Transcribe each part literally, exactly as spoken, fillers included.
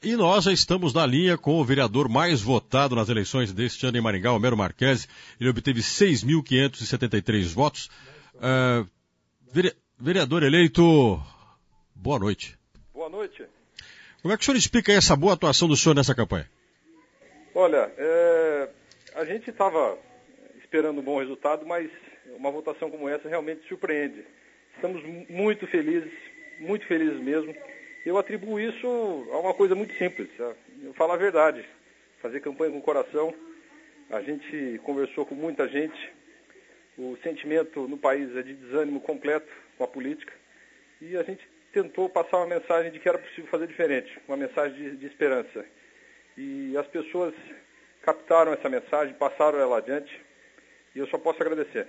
E nós já estamos na linha com o vereador mais votado nas eleições deste ano em Maringá, Homero Marquesi. Ele obteve seis mil quinhentos e setenta e três votos. Uh, vere... Vereador eleito, boa noite. Boa noite. Como é que o senhor explica essa boa atuação do senhor nessa campanha? Olha, é... a gente estava esperando um bom resultado, mas uma votação como essa realmente surpreende. Estamos muito felizes, muito felizes mesmo. Eu atribuo isso a uma coisa muito simples, eu falo a verdade, fazer campanha com o coração. A gente conversou com muita gente, o sentimento no país é de desânimo completo com a política e a gente tentou passar uma mensagem de que era possível fazer diferente, uma mensagem de, de esperança. E as pessoas captaram essa mensagem, passaram ela adiante e eu só posso agradecer.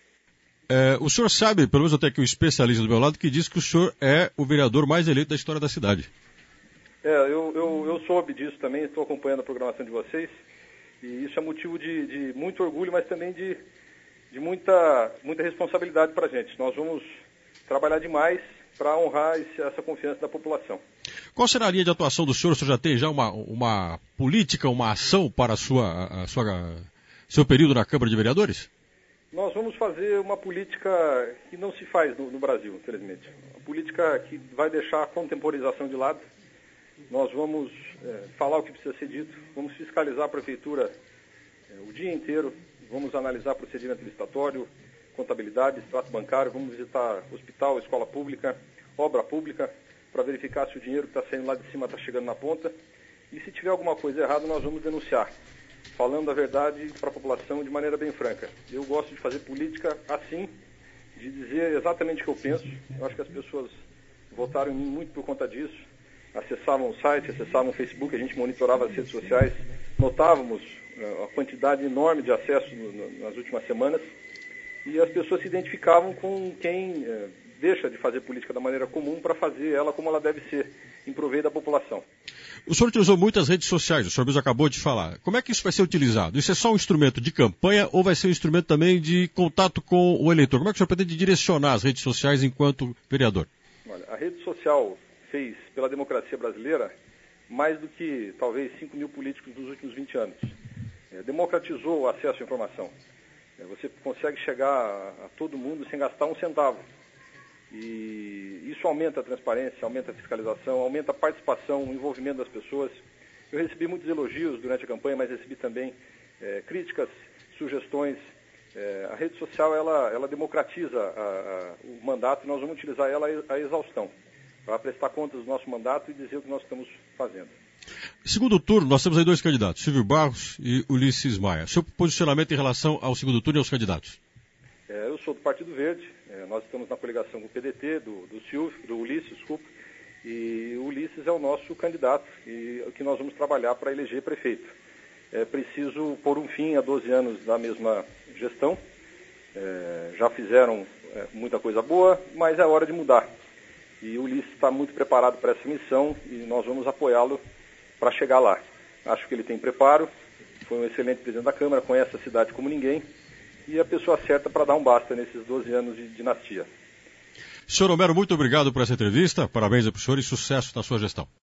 É, o senhor sabe, pelo menos eu tenho aqui um especialista do meu lado, que diz que o senhor é o vereador mais eleito da história da cidade. É, eu, eu, eu soube disso também, estou acompanhando a programação de vocês, e isso é motivo de, de muito orgulho, mas também de, de muita, muita responsabilidade para a gente. Nós vamos trabalhar demais para honrar esse, essa confiança da população. Qual será a linha de atuação do senhor? O senhor já tem já uma, uma política, uma ação para a sua, a sua, seu período na Câmara de Vereadores? Nós vamos fazer uma política que não se faz no, no Brasil, infelizmente. Uma política que vai deixar a contemporização de lado. Nós vamos é, falar o que precisa ser dito, vamos fiscalizar a prefeitura é, o dia inteiro, vamos analisar procedimento licitatório, contabilidade, extrato bancário, vamos visitar hospital, escola pública, obra pública, para verificar se o dinheiro que está saindo lá de cima está chegando na ponta. E se tiver alguma coisa errada, nós vamos denunciar, falando a verdade para a população de maneira bem franca. Eu gosto de fazer política assim, de dizer exatamente o que eu penso. Eu acho que as pessoas votaram em mim muito por conta disso. Acessavam o site, acessavam o Facebook, a gente monitorava as redes sociais, notávamos uh, a quantidade enorme de acessos no, no, nas últimas semanas, e as pessoas se identificavam com quem uh, deixa de fazer política da maneira comum para fazer ela como ela deve ser, em proveito da população. O senhor utilizou muitas redes sociais, o senhor mesmo acabou de falar. Como é que isso vai ser utilizado? Isso é só um instrumento de campanha ou vai ser um instrumento também de contato com o eleitor? Como é que o senhor pretende direcionar as redes sociais enquanto vereador? Olha, a rede social fez pela democracia brasileira mais do que talvez cinco mil políticos nos últimos vinte anos. É, democratizou o acesso à informação. É, você consegue chegar a, a todo mundo sem gastar um centavo. E isso aumenta a transparência, aumenta a fiscalização, aumenta a participação, o envolvimento das pessoas. Eu recebi muitos elogios durante a campanha, mas recebi também é, críticas, sugestões. É, a rede social, ela, ela democratiza a, a, o mandato e nós vamos utilizar ela a exaustão para prestar contas do nosso mandato e dizer o que nós estamos fazendo. Segundo turno, nós temos aí dois candidatos, Silvio Barros e Ulisses Maia. Seu posicionamento em relação ao segundo turno e aos candidatos? É, eu sou do Partido Verde, é, nós estamos na coligação com o P D T, do, do Silvio, do Ulisses, desculpa, e o Ulisses é o nosso candidato e o que nós vamos trabalhar para eleger prefeito. É preciso pôr um fim a doze anos da mesma gestão, é, já fizeram é, muita coisa boa, mas é hora de mudar. E o Ulisses está muito preparado para essa missão e nós vamos apoiá-lo para chegar lá. Acho que ele tem preparo, foi um excelente presidente da Câmara, conhece a cidade como ninguém e a pessoa certa para dar um basta nesses doze anos de dinastia. Senhor Homero, muito obrigado por essa entrevista, parabéns para o senhor e sucesso na sua gestão.